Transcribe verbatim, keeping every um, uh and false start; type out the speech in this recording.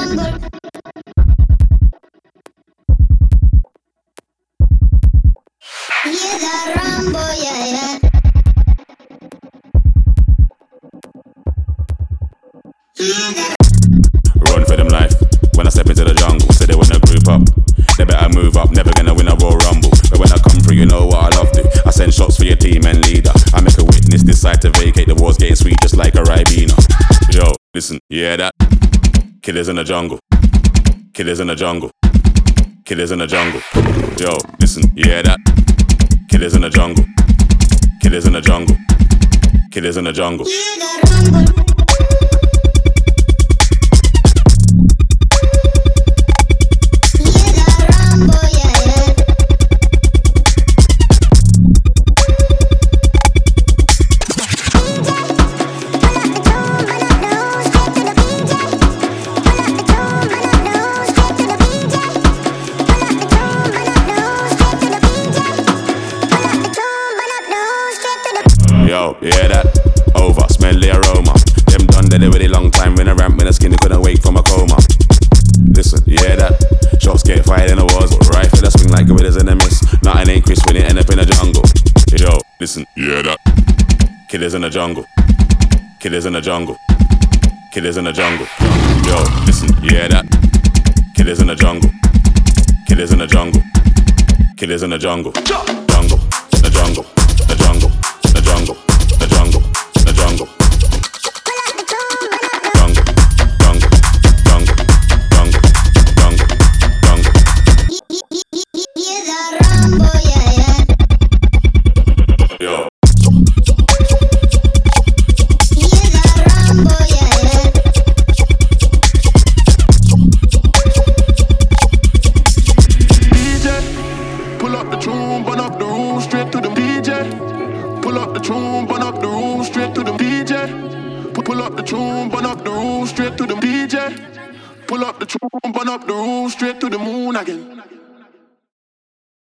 Run for them life. When I step into the jungle, say they wanna group up. They better move up, never gonna win a Royal Rumble. But when I come through, you know what I love to. I send shots for your team and leader. I make a witness decide to vacate. The war's getting sweet just like a Ribena. Yo, listen, you hear that? Killers in the jungle. Killers in the jungle. Killers in the jungle. Yo, listen, you hear that? Killers in the jungle. Killers in the jungle. Killers in the jungle. Yo, you hear that? Over, smell the aroma. Them done dead already long time. When I ramp, when I skinny couldn't wake from a coma. Listen, you hear that? Shots get fired in the wars. Rifle that swing like gorillas in the mist. Nothing ain't crisp when it end up in the jungle. Yo, listen, you hear that? Killers in the jungle. Killers in the jungle. Killers in the jungle. Yo, listen, you hear that? Killers in the jungle. Killers in the jungle. Killers in the jungle. Jungle, the jungle, the jungle. The jungle, the jungle, the jungle. Jungle, jungle, jungle, jungle, jungle, jungle. Hear the rumble, yeah, yeah. Yo. Hear the rumble, yeah, yeah. D J, pull up the tune, burn up the room, straight to the D J. Pull up the tune, burn up the room, straight to the D J. Pull up the tune, burn up the room, straight to the D J. Pull up the tune, burn up the room, straight to the moon again.